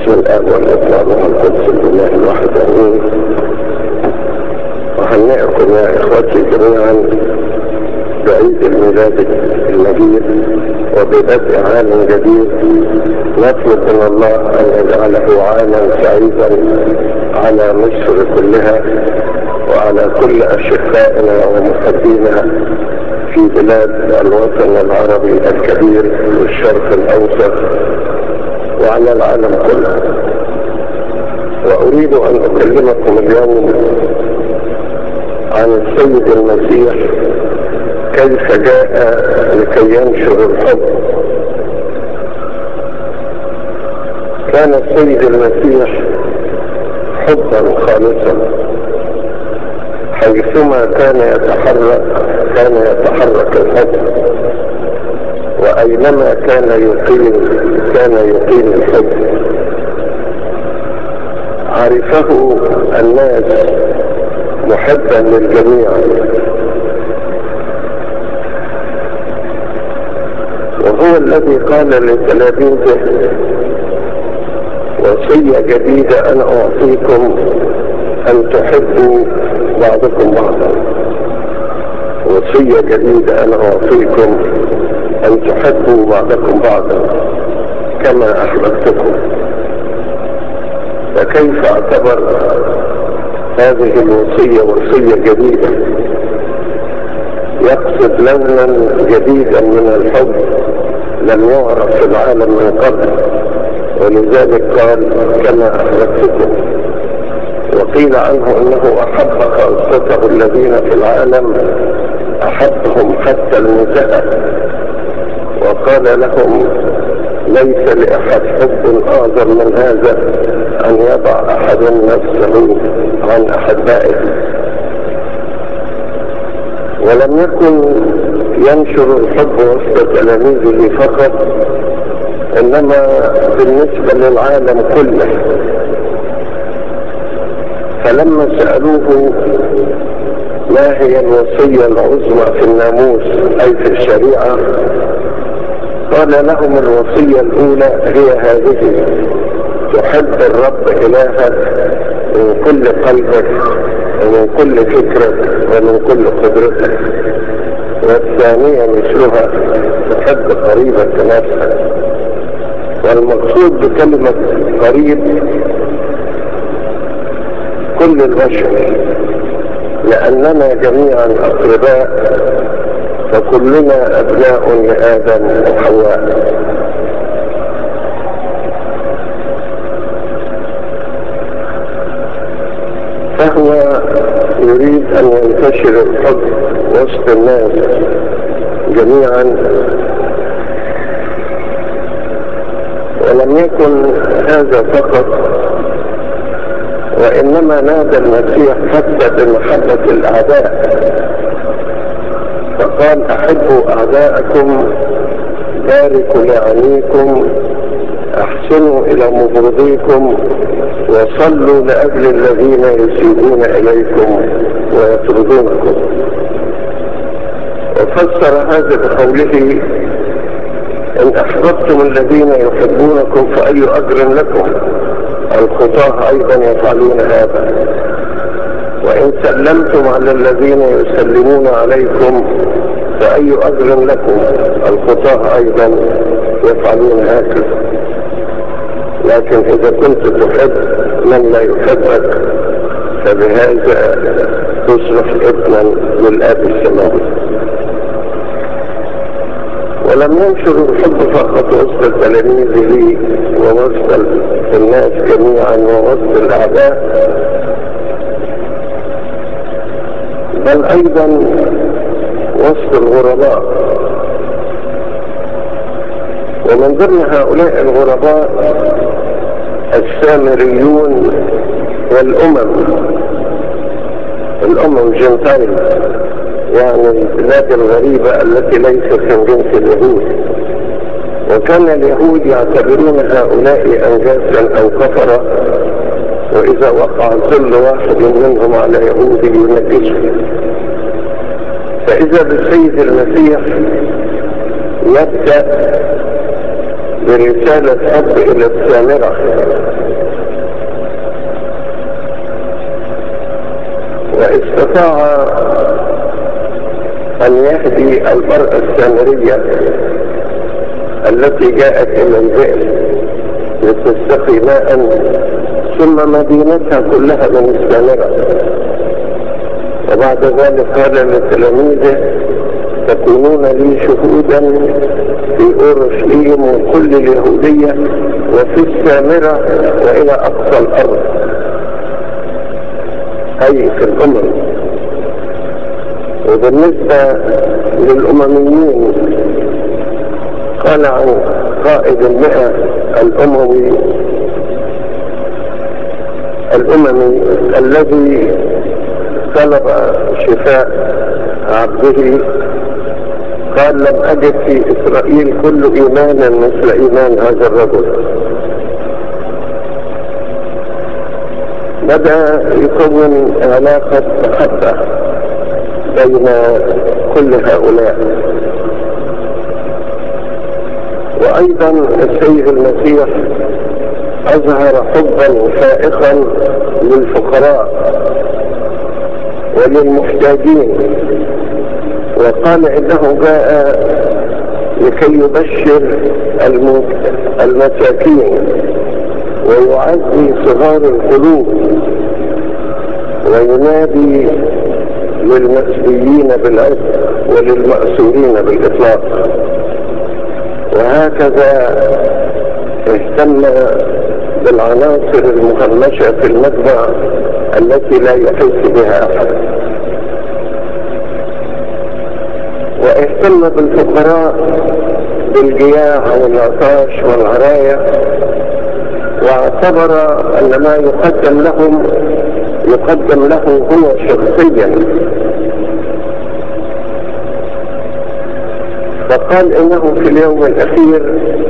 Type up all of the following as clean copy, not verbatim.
باسم الاب والابن والروح القدس الاله الواحد امين. اهنئكم يا اخوتي جميعا بعيد الميلاد المجيد وببدء عام جديد. نطلب من الله ان يجعله عاما سعيدا على مصر كلها وعلى كل اشقائنا ومحبينا في بلاد الوطن العربي الكبير والشرق الاوسط وعلى العالم كله. واريد ان اكلمكم اليوم عن السيد المسيح كيف جاء لكي ينشر الحب. كان السيد المسيح حبا خالصا، حيثما كان يتحرك الحب، واينما كان يقيم الحب. عرفه الناس محبا للجميع، وهو الذي قال لتلاميذه: وصية جديدة أنا أعطيكم أن تحبوا بعضكم بعضا. وصية جديدة أنا أعطيكم أن تحبوا بعضكم بعضا كما أحببتكم. فكيف اعتبر هذه الوصية وصية جديدة؟ يقصد لونا جديدا من الحب لم يعرف في العالم من قبل، ولذلك قال كما أحببتكم. وقيل عنه أنه أحب خاصته الذين في العالم، أحبهم حتى المنتهى، وقال لهم: ليس لأحد حب أعظم من هذا أن يضع أحد نفسه عن أحبائه. ولم يكن ينشر الحب وسط تلاميذه فقط، إنما بالنسبة للعالم كله. فلما سألوه ما هي الوصية العظمى في الناموس أي في الشريعة، قال لهم: الوصية الأولى هي هذه: تحب الرب إلهك من كل قلبك ومن كل فكرك ومن كل قدرتك. والثانية مثلها: تحب قريبك كنفسك. والمقصود بكلمة قريب كل البشر، لأننا جميعا أقرباء، فكلنا أبناء لآدم وحواء. فهو يريد أن ينتشر الحب وسط الناس جميعا. ولم يكن هذا فقط، وإنما نادى المسيح حتى بمحبة الأعداء، فقال: أحبوا أعداءكم، باركوا لعينيكم، أحسنوا إلى مبغضيكم، وصلوا لأجل الذين يسيئون إليكم ويطردونكم. وفسر هذا بقوله: إن أحببتم الذين يحبونكم فأي أجر لكم؟ الخطاة أيضا يفعلون هذا. وإن سلمتم على الذين يسلمون عليكم فأي أجر لكم؟ الخطاة أيضا يفعلون هكذا. لكن إذا كنت تحب من لا يحبك فبهذا تصبح ابنا للآب السماوي. ولم ينشر الحب فقط وسط تلاميذه ووسط الناس جميعا ووسط الأعداء، بل أيضا وسط الغرباء. ومن ضمن هؤلاء الغرباء السامريون والأمم جنتين، يعني البلاد الغريبة التي ليست من جنس اليهود. وكان اليهود يعتبرون هؤلاء أنجاسا أو كفرة، وإذا وقع ظل واحد منهم على يهودي ينجسه. فإذا بالسيد المسيح يبدأ برسالة حب إلى السامرة، واستطاع أن يهدي المرأة السامرية التي جاءت إلى البئر لتستقي ماء، ثم مدينتها كلها من السامرة. وبعد ذلك قال لتلاميذه: تكونون لي شهودا في أورشليم وكل اليهودية وفي السامرة وإلى أقصى الأرض، أي في الأمم. وبالنسبة للأمميين قال عن قائد المئة الأممي الذي طلب شفاء عبده، قال: لم أجد في إسرائيل كل إيمانا مثل إيمان هذا الرجل. بدأ يكون علاقة محبة بين كل هؤلاء. وأيضا السيد المسيح أظهر حبا فائقا للفقراء وللمحتاجين، وقال إنه جاء لكي يبشر المساكين ويعزي صغار القلوب وينادي للمسبيين بالعزة وللمأسورين بالإطلاق. وهكذا اهتم بالعناصر المهمشة في المجمع التي لا يحس بها أحد، واهتم بالفقراء بالجياع والعطاش والعراية، واعتبر أن ما يقدم له هو شخصيا. فقال إنه في اليوم الأخير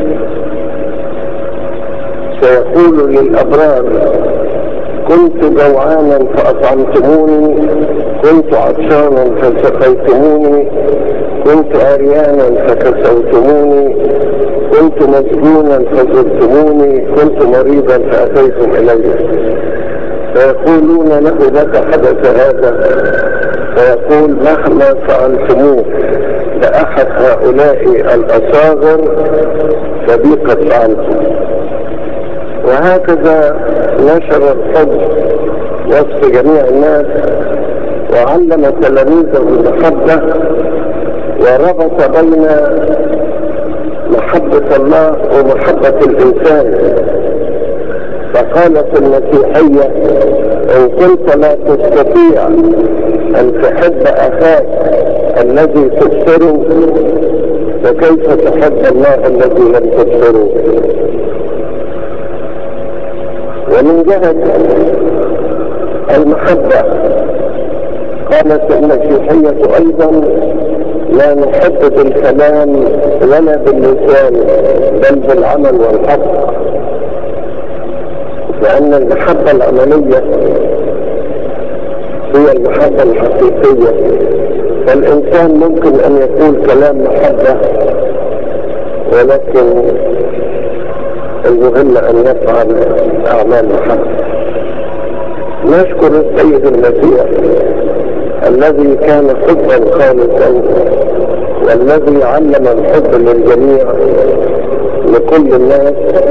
سيقول للأبرار: كنت جوعانا فأطعمتموني، كنت عطشانا فسقيتموني، كنت عريانا فكسوتموني، كنت مسجونا فزرتموني، كنت مريضا فأتيتم إلي. فيقولون له: متى حدث هذا؟ فيقول: مهما فعلتموه لأحد هؤلاء الأصاغر فبي قد فعلتم. وهكذا نشر الحب وسط جميع الناس، وعلم تلاميذه المحبة، وربط بين محبة الله ومحبة الإنسان. فقالت المسيحية: إن كنت لا تستطيع أن تحب أخاك الذي تبصره، فكيف تحب الله الذي لم تبصره؟ ومن جهة المحبة قالت المسيحية أيضا: لا نحب بالكلام ولا باللسان بل بالعمل والحق، لأن المحبة العملية هي المحبة الحقيقية. فالإنسان ممكن أن يقول كلام محبة، ولكن المهم أن يفعل أعمال محبة. نشكر السيد المسيح الذي كان حبا خالصا، والذي علم الحب للجميع لكل الناس.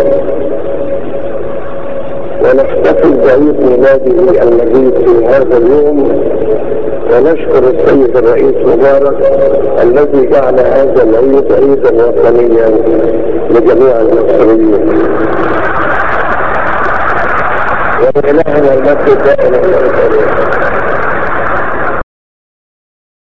ونحتفل بعيد ميلاده المجيد في هذا اليوم، ونشكر السيد الرئيس مبارك الذي جعل هذا العيد عيدا وطنيا لجميع المصريين. وإلهنا المجد دائما.